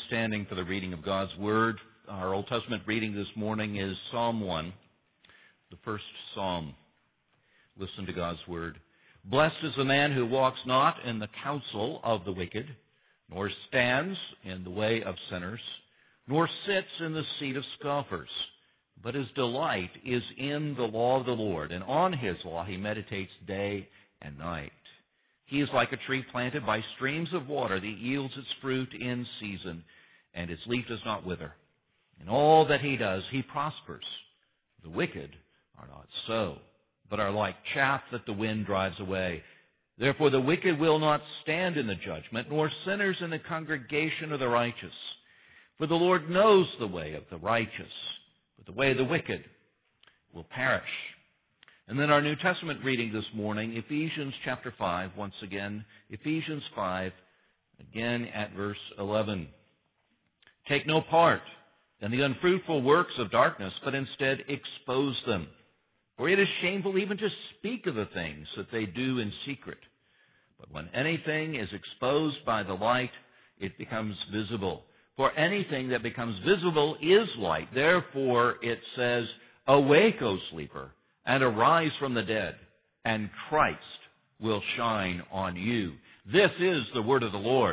standing for the reading of God's Word. Our Old Testament reading this morning is Psalm 1, the first psalm. Listen to God's Word. Blessed is the man who walks not in the counsel of the wicked, nor stands in the way of sinners, nor sits in the seat of scoffers. But his delight is in the law of the Lord, and on his law he meditates day and night. He is like a tree planted by streams of water that yields its fruit in season, and its leaf does not wither. In all that he does, he prospers. The wicked are not so, but are like chaff that the wind drives away. Therefore the wicked will not stand in the judgment, nor sinners in the congregation of the righteous. For the Lord knows the way of the righteous, but the way of the wicked will perish. And then our New Testament reading this morning, Ephesians chapter 5, once again, Ephesians 5, again at verse 11. Take no part in the unfruitful works of darkness, but instead expose them. For it is shameful even to speak of the things that they do in secret. But when anything is exposed by the light, it becomes visible. For anything that becomes visible is light. Therefore it says, Awake, O sleeper, and arise from the dead, and Christ will shine on you. This is the word of the Lord.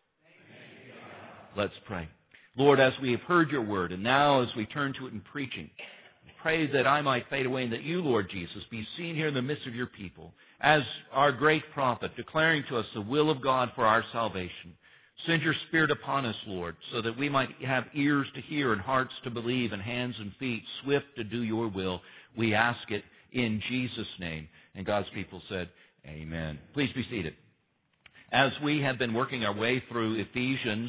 Let's pray. Lord, as we have heard your word, and now as we turn to it in preaching, pray that I might fade away, and that you, Lord Jesus, be seen here in the midst of your people as our great prophet, declaring to us the will of God for our salvation. Send your Spirit upon us, Lord, so that we might have ears to hear and hearts to believe and hands and feet swift to do your will. We ask it in Jesus' name. And God's people said, Amen. Please be seated. As we have been working our way through Ephesians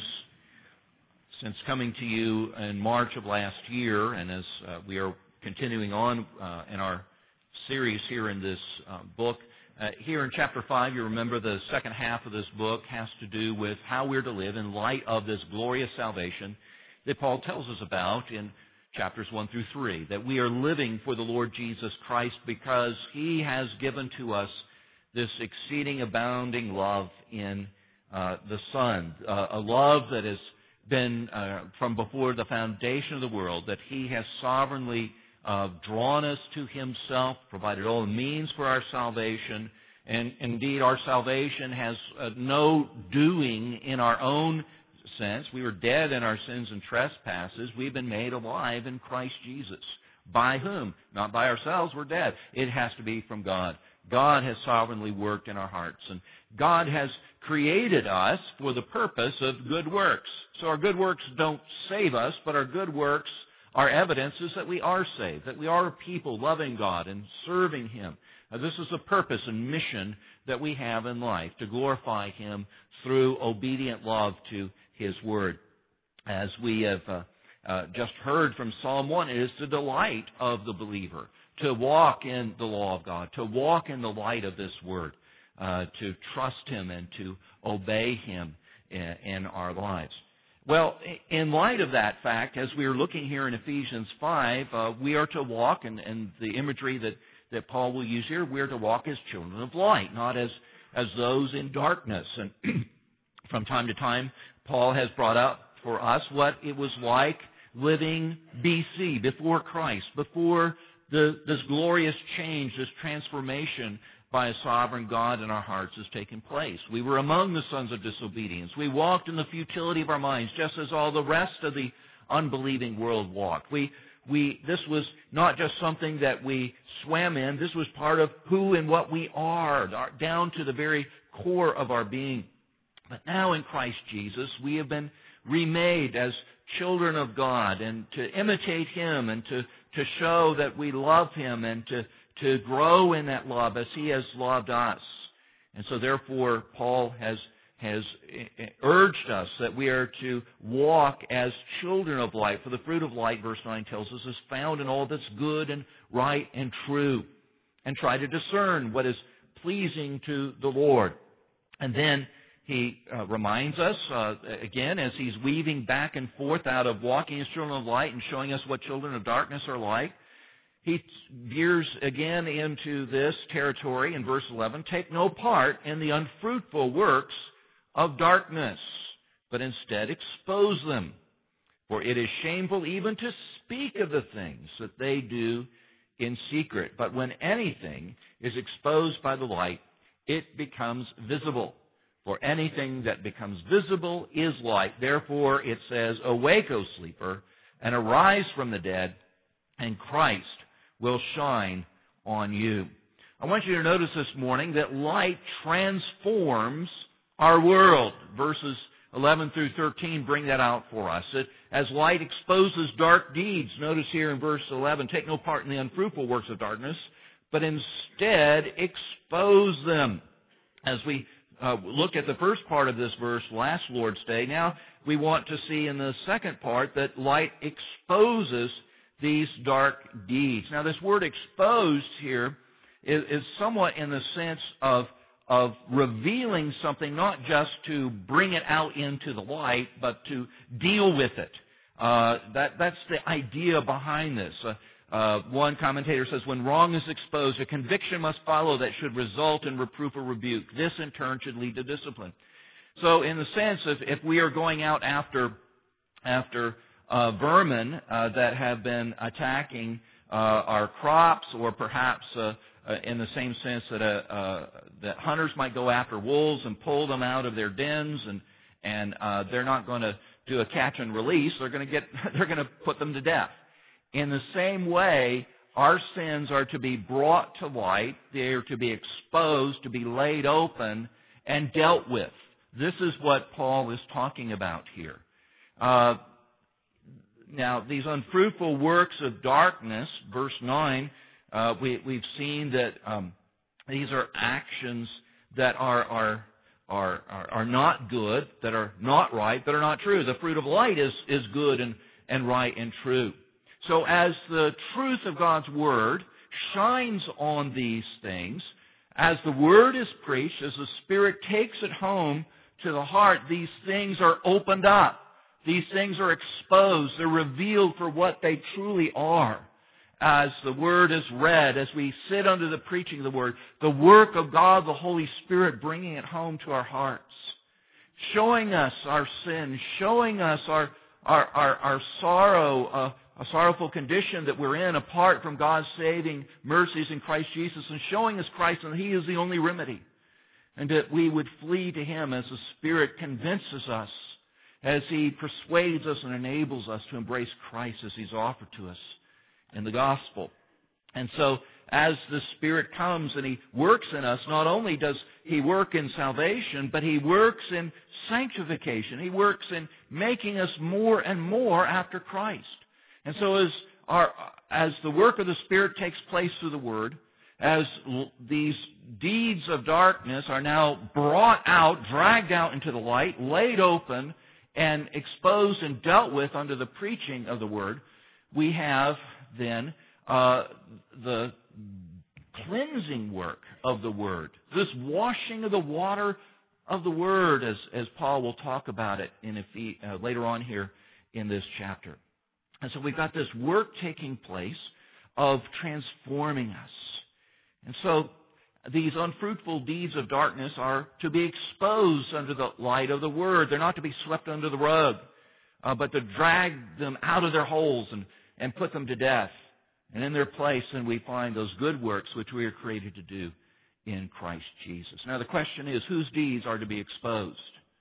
since coming to you in March of last year, and as we are continuing on in our series here in this book, here in chapter 5, you remember the second half of this book has to do with how we're to live in light of this glorious salvation that Paul tells us about in chapters 1 through 3, that we are living for the Lord Jesus Christ because he has given to us this exceeding abounding love in the Son, a love that has been from before the foundation of the world, that he has sovereignly drawn us to himself, provided all the means for our salvation, and indeed our salvation has no doing in our own sense. We were dead in our sins and trespasses. We've been made alive in Christ Jesus. By whom? Not by ourselves, we're dead. It has to be from God. God has sovereignly worked in our hearts, and God has created us for the purpose of good works. So our good works don't save us, but our good works are evidences that we are saved, that we are a people loving God and serving him. This is the purpose and mission that we have in life, to glorify him through obedient love to his word. As we have just heard from Psalm 1, it is the delight of the believer to walk in the law of God, to walk in the light of this word, to trust him and to obey him in our lives. Well, in light of that fact, as we are looking here in Ephesians 5, we are to walk, and the imagery that Paul will use here, we are to walk as children of light, not as those in darkness. And from time to time, Paul has brought up for us what it was like living BC, before Christ, before this glorious change, this transformation by a sovereign God in our hearts has taken place. We were among the sons of disobedience. We walked in the futility of our minds, just as all the rest of the unbelieving world walked. This was not just something that we swam in. This was part of who and what we are, down to the very core of our being. But now in Christ Jesus, we have been remade as children of God, and to imitate him and to show that we love him and to grow in that love as he has loved us. And so therefore, Paul has urged us that we are to walk as children of light. For the fruit of light, verse 9 tells us, is found in all that's good and right and true. And try to discern what is pleasing to the Lord. And then he reminds us, again, as he's weaving back and forth out of walking as children of light and showing us what children of darkness are like, he veers again into this territory in verse 11. Take no part in the unfruitful works of darkness, but instead expose them. For it is shameful even to speak of the things that they do in secret. But when anything is exposed by the light, it becomes visible. For anything that becomes visible is light. Therefore, it says, Awake, O sleeper, and arise from the dead, and Christ will shine on you. I want you to notice this morning that light transforms our world. Verses 11 through 13 bring that out for us. As light exposes dark deeds, notice here in verse 11, take no part in the unfruitful works of darkness, but instead expose them. As we look at the first part of this verse last Lord's Day, now we want to see in the second part that light exposes these dark deeds. Now this word exposed here is somewhat in the sense of revealing something, not just to bring it out into the light, but to deal with it. That's the idea behind this. One commentator says, when wrong is exposed, a conviction must follow that should result in reproof or rebuke. This, in turn, should lead to discipline. So, in the sense of if we are going out after vermin that have been attacking our crops, or perhaps in the same sense that hunters might go after wolves and pull them out of their dens, and they're not going to do a catch and release. They're going to put them to death. In the same way, our sins are to be brought to light. They are to be exposed, to be laid open, and dealt with. This is what Paul is talking about here. Now, these unfruitful works of darkness, verse 9, we've seen that these are actions that are not good, that are not right, that are not true. The fruit of light is good and right and true. So as the truth of God's Word shines on these things, as the Word is preached, as the Spirit takes it home to the heart, these things are opened up. These things are exposed. They're revealed for what they truly are. As the Word is read, as we sit under the preaching of the Word, the work of God, the Holy Spirit, bringing it home to our hearts, showing us our sin, showing us our sorrow, a sorrowful condition that we're in apart from God's saving mercies in Christ Jesus, and showing us Christ and He is the only remedy. And that we would flee to Him as the Spirit convinces us, as He persuades us and enables us to embrace Christ as He's offered to us in the gospel. And so, as the Spirit comes and He works in us, not only does He work in salvation, but He works in sanctification. He works in making us more and more after Christ. And so as the work of the Spirit takes place through the Word, as these deeds of darkness are now brought out, dragged out into the light, laid open, and exposed and dealt with under the preaching of the Word, we have then the cleansing work of the Word. This washing of the water of the Word, as Paul will talk about it later on here in this chapter. And so we've got this work taking place of transforming us. And so these unfruitful deeds of darkness are to be exposed under the light of the Word. They're not to be swept under the rug, but to drag them out of their holes and put them to death. And in their place, then we find those good works which we are created to do in Christ Jesus. Now the question is, whose deeds are to be exposed?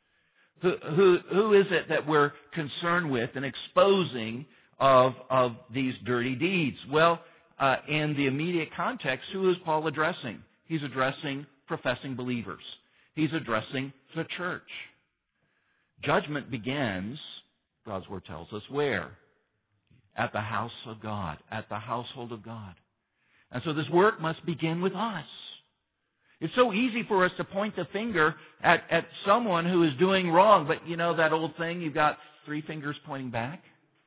Who is it that we're concerned with in exposing of these dirty deeds? Well, in the immediate context, who is Paul addressing? He's addressing professing believers. He's addressing the church. Judgment begins, God's Word tells us, where? At the house of God, at the household of God. And so this work must begin with us. It's so easy for us to point the finger at someone who is doing wrong, but you know that old thing, you've got 3 fingers pointing back?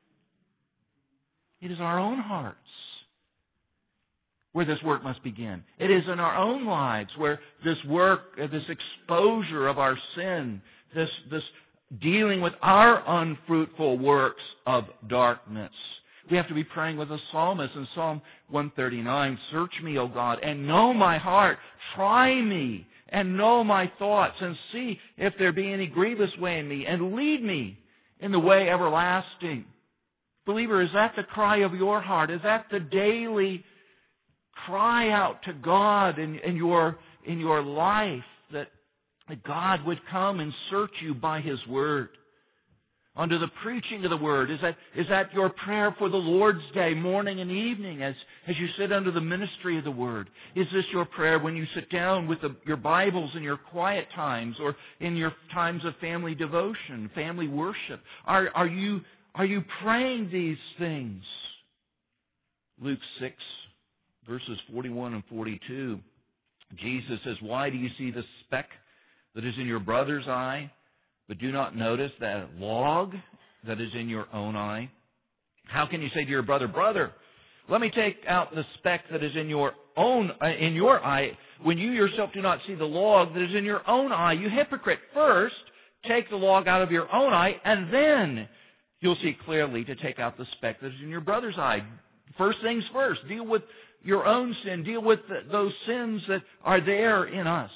It is our own hearts where this work must begin. It is in our own lives where this work, this exposure of our sin, this dealing with our unfruitful works of darkness, We have to be praying with the psalmist in Psalm 139. Search me, O God, and know my heart. Try me and know my thoughts, and see if there be any grievous way in me, and lead me in the way everlasting. Believer, is that the cry of your heart? Is that the daily cry out to God in your life, that God would come and search you by His Word? Under the preaching of the Word, is that your prayer for the Lord's Day, morning and evening, as you sit under the ministry of the Word? Is this your prayer when you sit down with your Bibles in your quiet times, or in your times of family devotion, family worship? Are you praying these things? Luke 6, verses 41 and 42, Jesus says, "Why do you see the speck that is in your brother's eye, but do not notice that log that is in your own eye? How can you say to your brother, 'Brother, let me take out the speck that is in your eye,' when you yourself do not see the log that is in your own eye? You hypocrite! First, take the log out of your own eye, and then you'll see clearly to take out the speck that is in your brother's eye." First things first. Deal with your own sin. Deal with those sins that are there in us.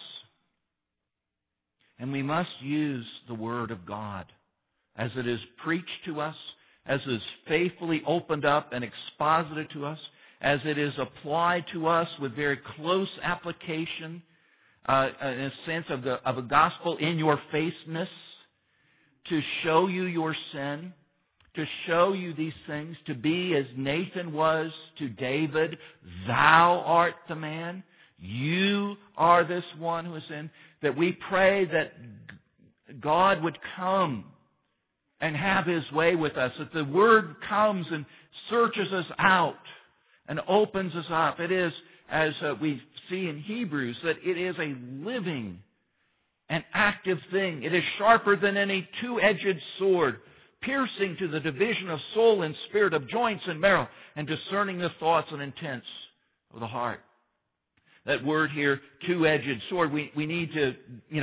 And we must use the Word of God as it is preached to us, as it is faithfully opened up and exposited to us, as it is applied to us with very close application, in a sense of a gospel in your faceness, to show you your sin, to show you these things, to be as Nathan was to David, "Thou art the man, you are this one who is in," that we pray that God would come and have His way with us, that the Word comes and searches us out and opens us up. It is, as we see in Hebrews, that it is a living and active thing. It is sharper than any two-edged sword, piercing to the division of soul and spirit, of joints and marrow, and discerning the thoughts and intents of the heart. That word here, two-edged sword, we need to,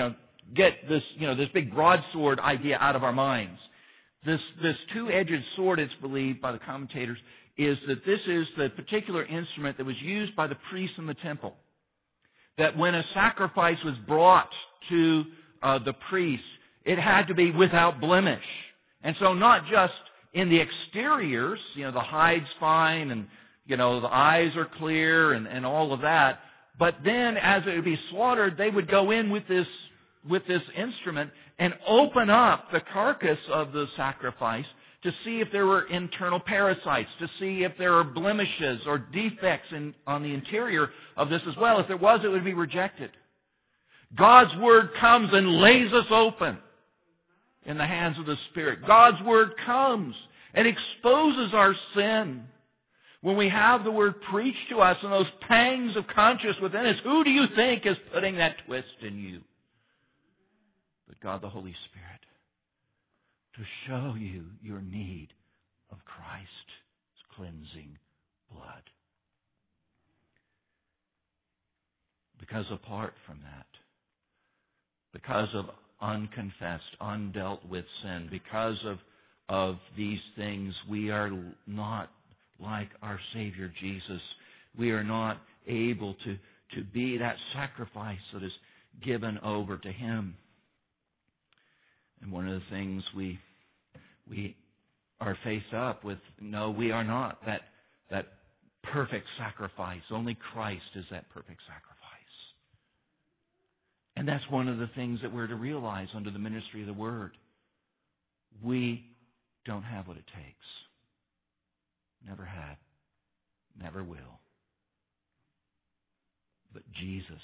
get this, this big broadsword idea out of our minds. This two-edged sword, it's believed by the commentators, is that this is the particular instrument that was used by the priests in the temple. That when a sacrifice was brought to the priest, it had to be without blemish. And so not just in the exteriors, the hide's fine and, the eyes are clear and all of that, but then as it would be slaughtered, they would go in with this instrument and open up the carcass of the sacrifice to see if there were internal parasites, to see if there are blemishes or defects on the interior of this as well. If there was, it would be rejected. God's Word comes and lays us open in the hands of the Spirit. God's Word comes and exposes our sin. When we have the Word preached to us and those pangs of conscience within us, who do you think is putting that twist in you? But God the Holy Spirit, to show you your need of Christ's cleansing blood. Because apart from that, because of unconfessed, undealt with sin, because of these things, we are not like our Savior Jesus. We are not able to be that sacrifice that is given over to Him. And one of the things we are faced up with, no, we are not that perfect sacrifice. Only Christ is that perfect sacrifice. And that's one of the things that we're to realize under the ministry of the Word. We don't have what it takes. Never had. Never will. But Jesus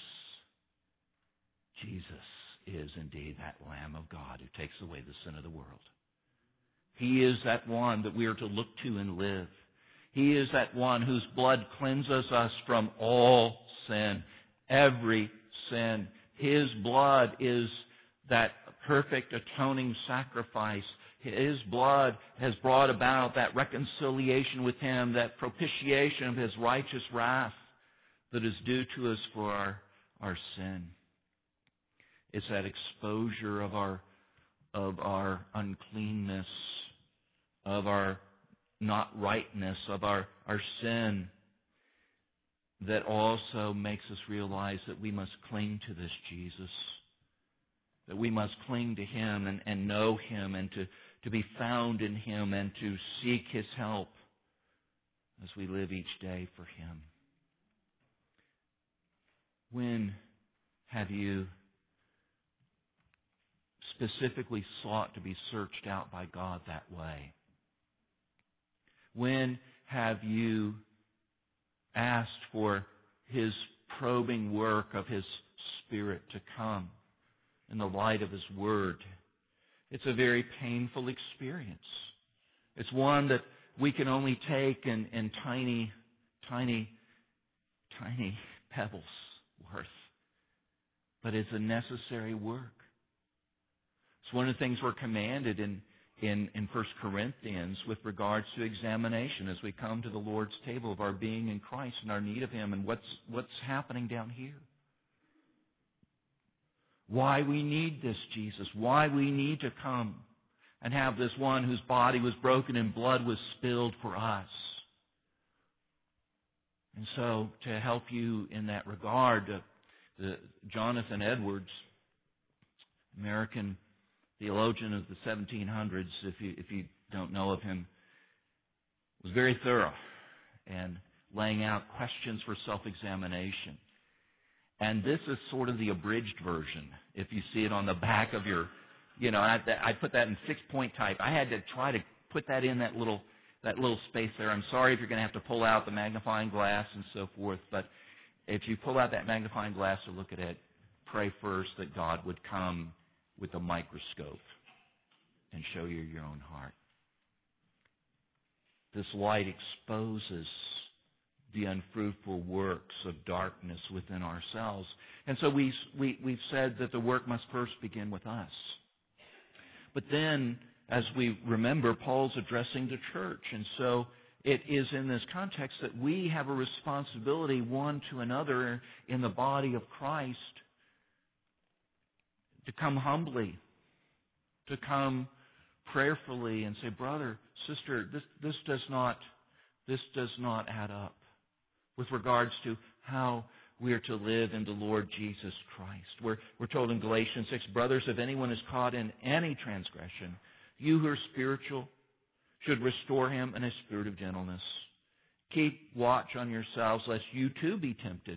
is indeed that Lamb of God who takes away the sin of the world. He is that one that we are to look to and live. He is that one whose blood cleanses us from all sin, every sin. His blood is that perfect atoning sacrifice. His blood has brought about that reconciliation with Him, that propitiation of His righteous wrath that is due to us for our sin. It's that exposure of our uncleanness, of our not rightness, of our sin, that also makes us realize that we must cling to this Jesus, that we must cling to Him and know Him and to be found in Him and to seek His help as we live each day for Him. When have you specifically sought to be searched out by God that way? When have you asked for His probing work of His Spirit to come in the light of His Word? It's a very painful experience. It's one that we can only take in tiny, tiny, tiny pebbles worth. But it's a necessary work. It's one of the things we're commanded in 1 Corinthians with regards to examination as we come to the Lord's table of our being in Christ and our need of Him and what's happening down here. Why we need this Jesus. Why we need to come and have this one whose body was broken and blood was spilled for us. And so, to help you in that regard, Jonathan Edwards, American theologian of the 1700s, if you don't know of him, was very thorough in laying out questions for self-examination. And this is sort of the abridged version, if you see it on the back of your, I put that in 6-point type. I had to try to put that in that little space there. I'm sorry if you're going to have to pull out the magnifying glass and so forth, but if you pull out that magnifying glass to look at it, pray first that God would come with a microscope and show you your own heart. This light exposes the unfruitful works of darkness within ourselves. And so we've said that the work must first begin with us. But then, as we remember, Paul's addressing the church. And so it is in this context that we have a responsibility one to another in the body of Christ to come humbly, to come prayerfully and say, brother, sister, this does not add up with regards to how we are to live in the Lord Jesus Christ. We're told in Galatians 6, brothers, if anyone is caught in any transgression, you who are spiritual should restore him in a spirit of gentleness. Keep watch on yourselves, lest you too be tempted.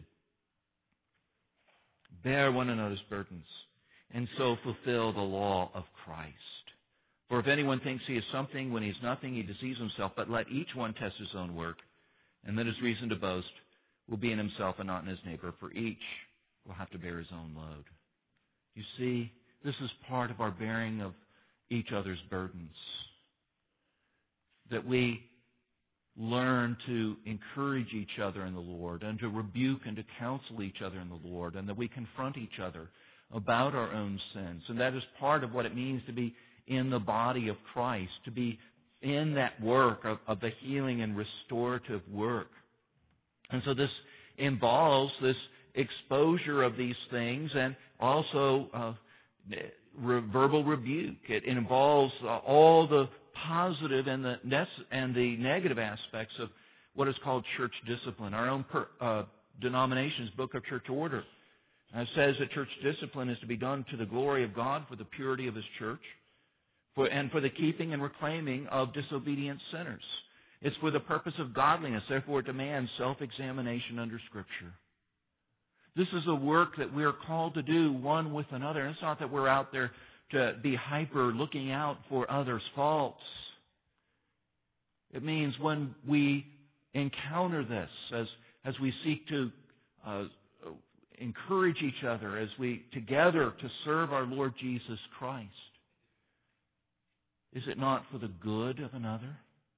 Bear one another's burdens, and so fulfill the law of Christ. For if anyone thinks he is something when he is nothing, he deceives himself. But let each one test his own work, and then his reason to boast will be in himself and not in his neighbor, for each will have to bear his own load. You see, this is part of our bearing of each other's burdens. That we learn to encourage each other in the Lord and to rebuke and to counsel each other in the Lord, and that we confront each other about our own sins. And that is part of what it means to be in the body of Christ, to be in that work of the healing and restorative work. And so this involves this exposure of these things and also verbal rebuke. It involves all the positive and the negative aspects of what is called church discipline. Our own denomination's Book of Church Order says that church discipline is to be done to the glory of God, for the purity of His church, and for the keeping and reclaiming of disobedient sinners. It's for the purpose of godliness. Therefore, it demands self-examination under Scripture. This is a work that we are called to do one with another. And it's not that we're out there to be hyper looking out for others' faults. It means when we encounter this, as we seek to encourage each other, as we together to serve our Lord Jesus Christ, is it not for the good of another?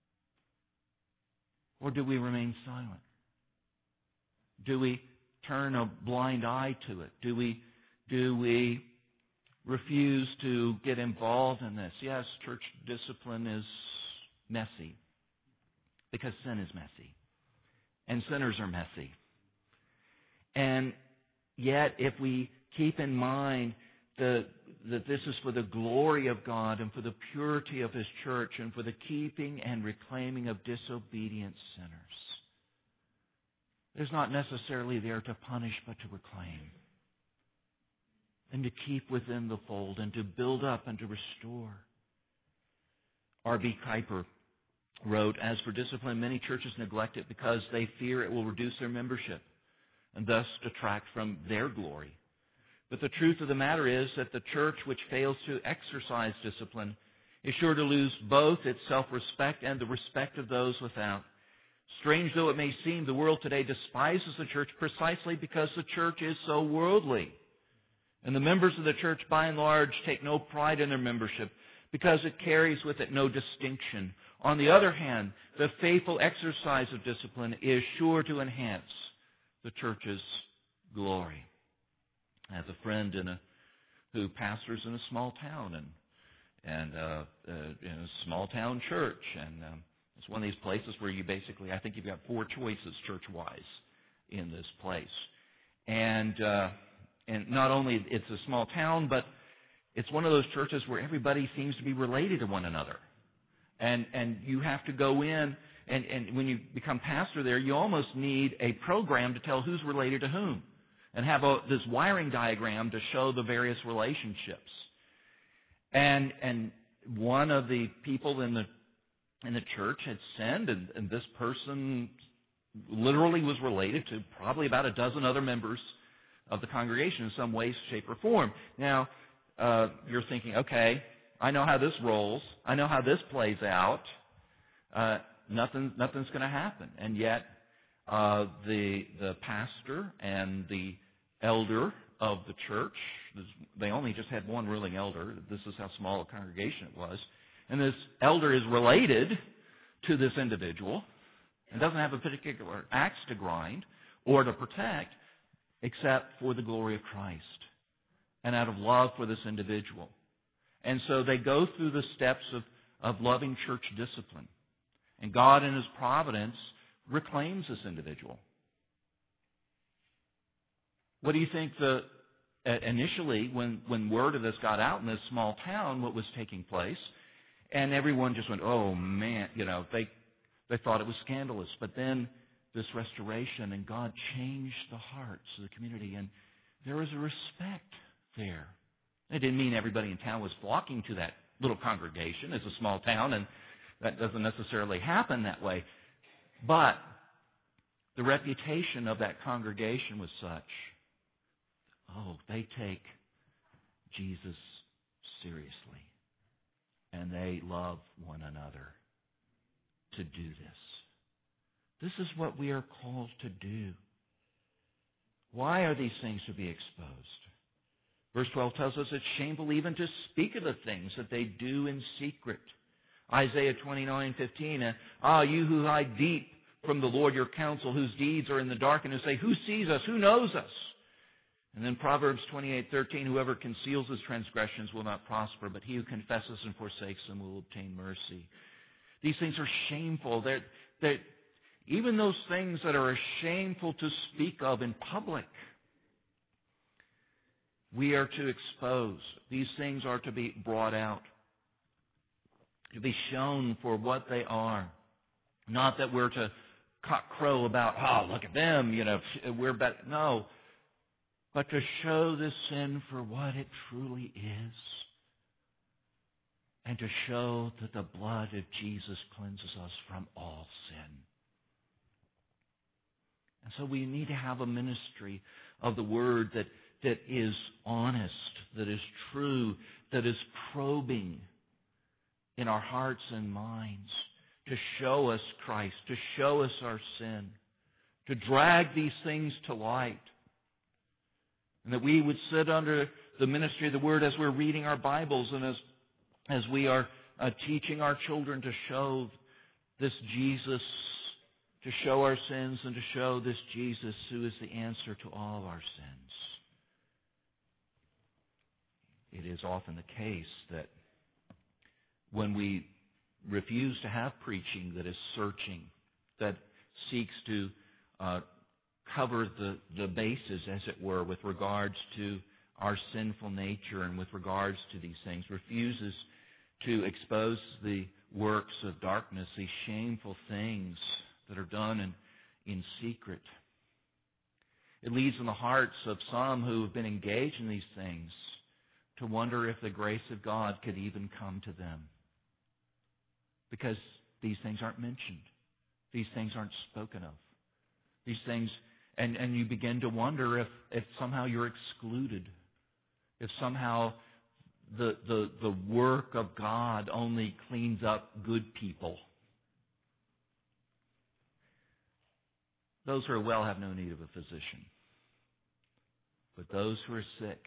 Or do we remain silent? Do we turn a blind eye to it? Do we refuse to get involved in this? Yes, church discipline is messy because sin is messy and sinners are messy. And yet, if we keep in mind that this is for the glory of God and for the purity of His church and for the keeping and reclaiming of disobedient sinners. It's not necessarily there to punish, but to reclaim and to keep within the fold and to build up and to restore. R.B. Kuiper wrote, "As for discipline, many churches neglect it because they fear it will reduce their membership and thus detract from their glory. But the truth of the matter is that the church which fails to exercise discipline is sure to lose both its self-respect and the respect of those without. Strange though it may seem, the world today despises the church precisely because the church is so worldly. And the members of the church, by and large, take no pride in their membership because it carries with it no distinction. On the other hand, the faithful exercise of discipline is sure to enhance the church's glory." I have a friend who pastors in a small town and in a small town church, and it's one of these places where you basically, I think you've got 4 choices church-wise in this place, and not only it's a small town, but it's one of those churches where everybody seems to be related to one another, and you have to go in, and when you become pastor there, you almost need a program to tell who's related to whom, and have this wiring diagram to show the various relationships. And one of the people in the church had sinned, and this person literally was related to probably about a dozen other members of the congregation in some way, shape, or form. Now, you're thinking, okay, I know how this rolls. I know how this plays out. Nothing's going to happen. And yet, the pastor and the elder of the church, they only just had one ruling elder. This is how small a congregation it was. And this elder is related to this individual and doesn't have a particular axe to grind or to protect except for the glory of Christ and out of love for this individual. And so they go through the steps of loving church discipline. And God in His providence reclaims this individual. What do you think initially when word of this got out in this small town, what was taking place, and everyone just went, oh man, they thought it was scandalous. But then this restoration, and God changed the hearts of the community, and there was a respect there. It didn't mean everybody in town was flocking to that little congregation. It's a small town, and that doesn't necessarily happen that way. But the reputation of that congregation was such, they take Jesus seriously, and they love one another to do this. This is what we are called to do. Why are these things to be exposed? Verse 12 tells us it's shameful even to speak of the things that they do in secret. Isaiah 29:15, you who hide deep from the Lord your counsel, whose deeds are in the dark, and who say, who sees us? Who knows us? And then Proverbs 28:13, whoever conceals his transgressions will not prosper, but he who confesses and forsakes them will obtain mercy. These things are shameful. They're even those things that are shameful to speak of in public, we are to expose. These things are to be brought out, to be shown for what they are. Not that we're to cock crow about, look at them, we're better. No, but to show this sin for what it truly is, and to show that the blood of Jesus cleanses us from all sin. And so we need to have a ministry of the Word that is honest, that is true, that is probing in our hearts and minds, to show us Christ, to show us our sin, to drag these things to light. And that we would sit under the ministry of the Word as we're reading our Bibles and as we are teaching our children to show this Jesus, to show our sins, and to show this Jesus who is the answer to all our sins. It is often the case that when we refuse to have preaching that is searching, that seeks to cover the bases, as it were, with regards to our sinful nature and with regards to these things, refuses to expose the works of darkness, these shameful things that are done in secret. It leads in the hearts of some who have been engaged in these things to wonder if the grace of God could even come to them. Because these things aren't mentioned. These things aren't spoken of. These things, and you begin to wonder if somehow you're excluded. If somehow the work of God only cleans up good people. Those who are well have no need of a physician. But those who are sick,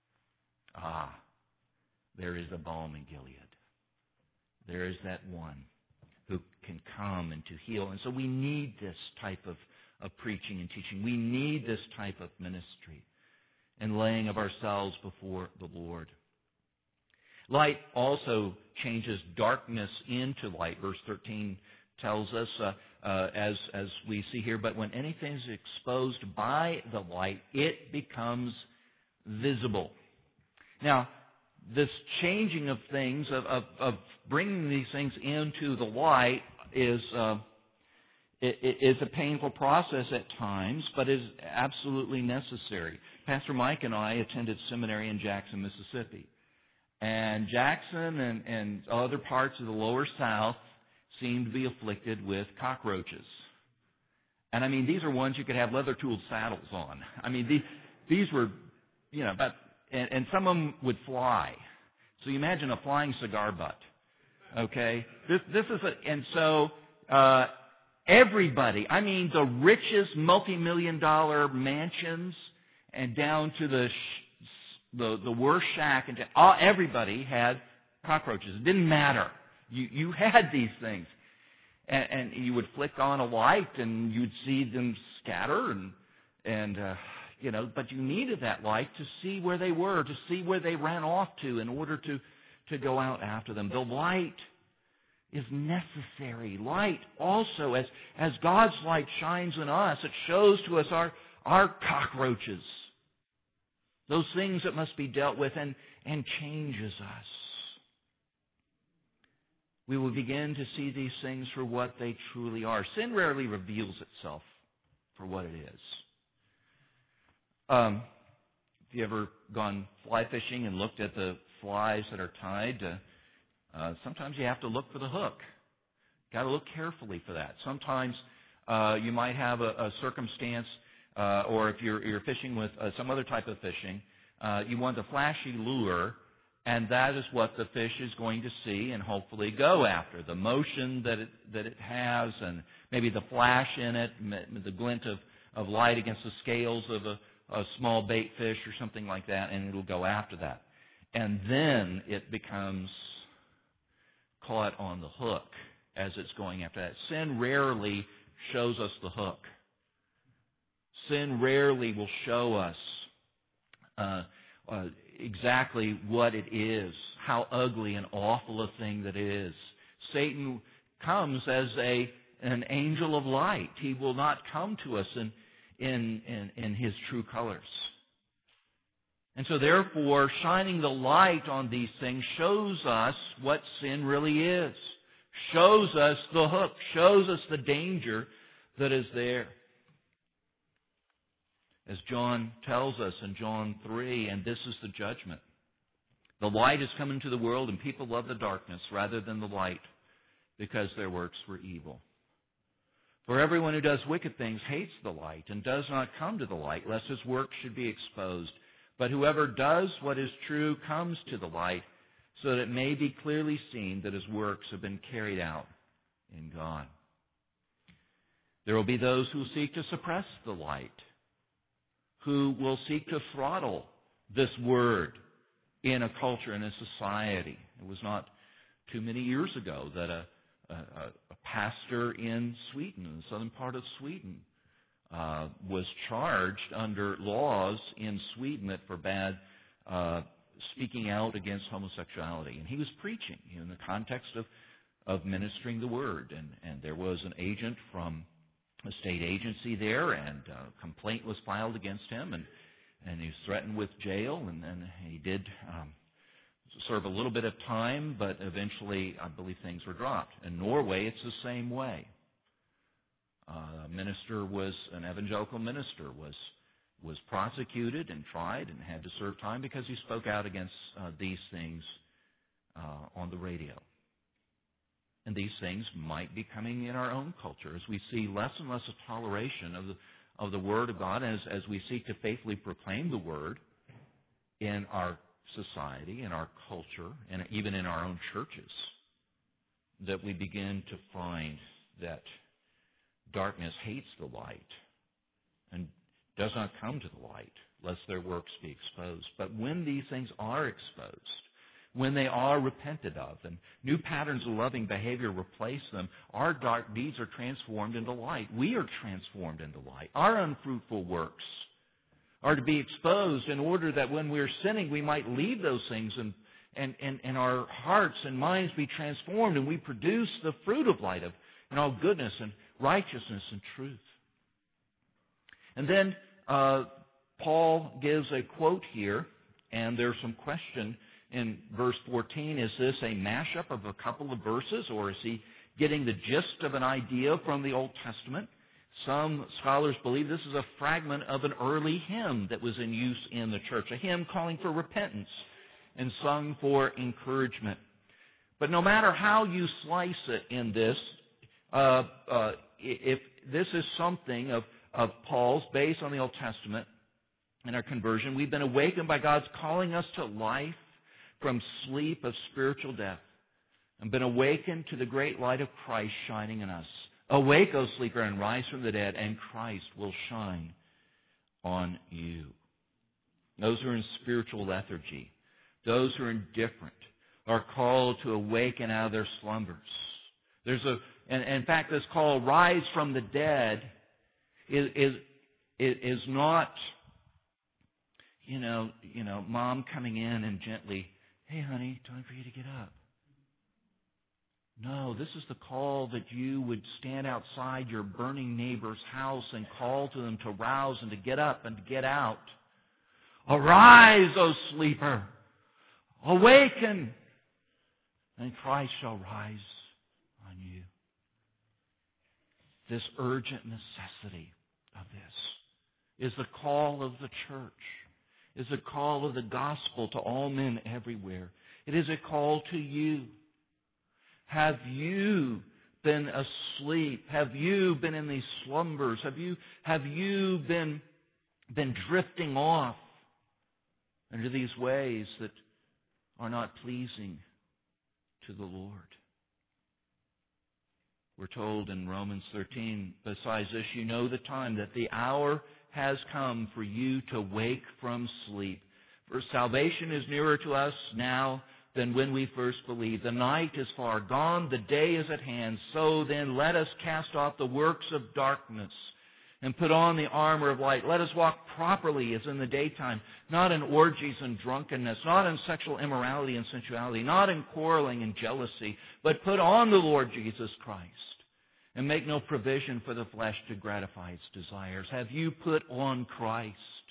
there is a balm in Gilead. There is that one who can come and to heal. And so we need this type of preaching and teaching. We need this type of ministry and laying of ourselves before the Lord. Light also changes darkness into light. Verse 13 tells us, as we see here, but when anything is exposed by the light, it becomes visible. Now, this changing of things, of bringing these things into the light is a painful process at times, but is absolutely necessary. Pastor Mike and I attended seminary in Jackson, Mississippi. And Jackson and other parts of the lower South seem to be afflicted with cockroaches. And I mean, these are ones you could have leather-tooled saddles on. I mean, these were, about, and some of them would fly. So you imagine a flying cigar butt. Okay? This is and so, everybody, I mean, the richest multi-million-dollar mansions and down to the worst shack, and everybody had cockroaches. It didn't matter. You had these things. And you would flick on a light and you'd see them scatter but you needed that light to see where they were, to see where they ran off to in order to go out after them. The light is necessary. Light also, as God's light shines in us, it shows to us our cockroaches. Those things that must be dealt with and changes us. We will begin to see these things for what they truly are. Sin rarely reveals itself for what it is. Have you ever gone fly fishing and looked at the flies that are tied? Sometimes you have to look for the hook. Got to look carefully for that. Sometimes you might have a circumstance, or if you're fishing with some other type of fishing, you want a flashy lure, and that is what the fish is going to see and hopefully go after. The motion that it has, and maybe the flash in it, the glint of light against the scales of a small bait fish or something like that, and it'll go after that. And then it becomes caught on the hook as it's going after that. Sin rarely shows us the hook. Sin rarely will show us exactly what it is, how ugly and awful a thing that is. Satan comes as an angel of light. He will not come to us in his true colors. And so therefore, shining the light on these things shows us what sin really is. Shows us the hook, shows us the danger that is there. As John tells us in John 3, and this is the judgment. The light has come into the world, and people love the darkness rather than the light, because their works were evil. For everyone who does wicked things hates the light, and does not come to the light, lest his works should be exposed. But whoever does what is true comes to the light, so that it may be clearly seen that his works have been carried out in God. There will be those who seek to suppress the light, who will seek to throttle this word in a culture, in a society. It was not too many years ago that a pastor in Sweden, in the southern part of Sweden, was charged under laws in Sweden that forbade speaking out against homosexuality. And he was preaching in the context of ministering the word. And there was an agent from a state agency there, and a complaint was filed against him. And and he was threatened with jail, and then he did serve a little bit of time, but eventually I believe things were dropped. In Norway, it's the same way. An evangelical minister was prosecuted and tried and had to serve time because he spoke out against these things on the radio. And these things might be coming in our own culture as we see less and less a toleration of the Word of God, as we seek to faithfully proclaim the Word in our society, in our culture, and even in our own churches, that we begin to find that darkness hates the light and does not come to the light lest their works be exposed. But when these things are exposed, when they are repented of, and new patterns of loving behavior replace them, our dark deeds are transformed into light. We are transformed into light. Our unfruitful works are to be exposed in order that when we're sinning, we might leave those things and our hearts and minds be transformed, and we produce the fruit of light and all goodness and righteousness and truth. And then Paul gives a quote here, and there's some question in verse 14. Is this a mashup of a couple of verses, or is he getting the gist of an idea from the Old Testament? Some scholars believe this is a fragment of an early hymn that was in use in the church, a hymn calling for repentance and sung for encouragement. But no matter how you slice it in this, if this is something of Paul's based on the Old Testament and our conversion, we've been awakened by God's calling us to life from sleep of spiritual death and been awakened to the great light of Christ shining in us. Awake, O sleeper, and rise from the dead, and Christ will shine on you. Those who are in spiritual lethargy, those who are indifferent, are called to awaken out of their slumbers. And in fact, this call, rise from the dead, is not, mom coming in and gently, hey, honey, time for you to get up. No, this is the call that you would stand outside your burning neighbor's house and call to them to rouse and to get up and to get out. Arise, O sleeper! Awaken! And Christ shall rise on you. This urgent necessity of this is the call of the church, is the call of the gospel to all men everywhere. It is a call to you. Have you been asleep? Have you been in these slumbers? Have you been drifting off into these ways that are not pleasing to the Lord? We're told in Romans 13, besides this, you know the time, that the hour has come for you to wake from sleep. For salvation is nearer to us now than when we first believed. The night is far gone, the day is at hand. So then let us cast off the works of darkness and put on the armor of light. Let us walk properly as in the daytime, not in orgies and drunkenness, not in sexual immorality and sensuality, not in quarreling and jealousy, but put on the Lord Jesus Christ and make no provision for the flesh to gratify its desires. Have you put on Christ?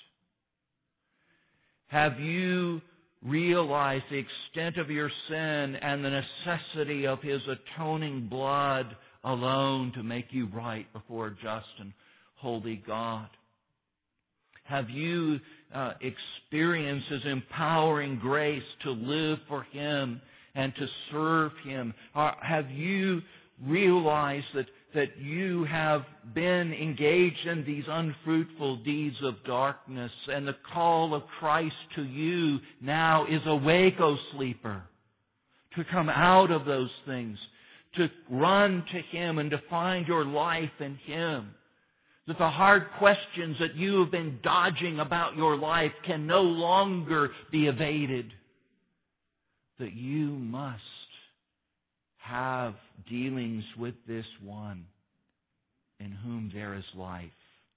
Have you realized the extent of your sin and the necessity of His atoning blood alone to make you right before a just and holy God? Have you experienced His empowering grace to live for Him and to serve Him? Have you realized that you have been engaged in these unfruitful deeds of darkness, and the call of Christ to you now is, awake, O sleeper, to come out of those things, to run to Him and to find your life in Him. That the hard questions that you have been dodging about your life can no longer be evaded. That you must have dealings with this one in whom there is life,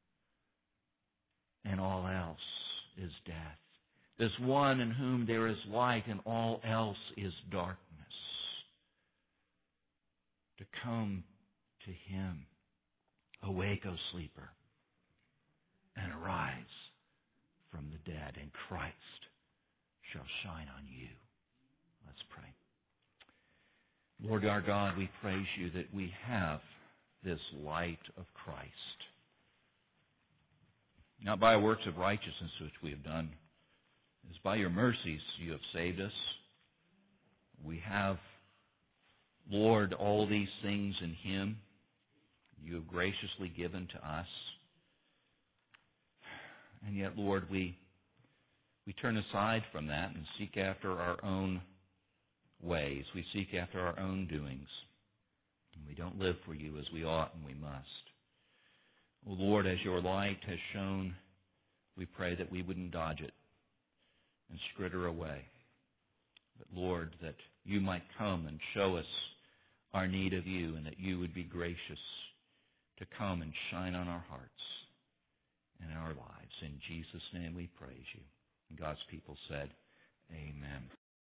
and all else is death. This one in whom there is light, and all else is darkness. To come to Him. Awake, O sleeper, and arise from the dead, and Christ shall shine on you. Let's pray. Lord our God, we praise you that we have this light of Christ. Not by works of righteousness which we have done. It is by your mercies you have saved us. We have, Lord, all these things in Him you have graciously given to us. And yet, Lord, we turn aside from that and seek after our own ways. We seek after our own doings. And we don't live for you as we ought and we must. Oh, Lord, as your light has shone, we pray that we wouldn't dodge it and skitter away. But, Lord, that you might come and show us our need of you, and that you would be gracious to come and shine on our hearts and our lives. In Jesus' name we praise you. And God's people said, Amen.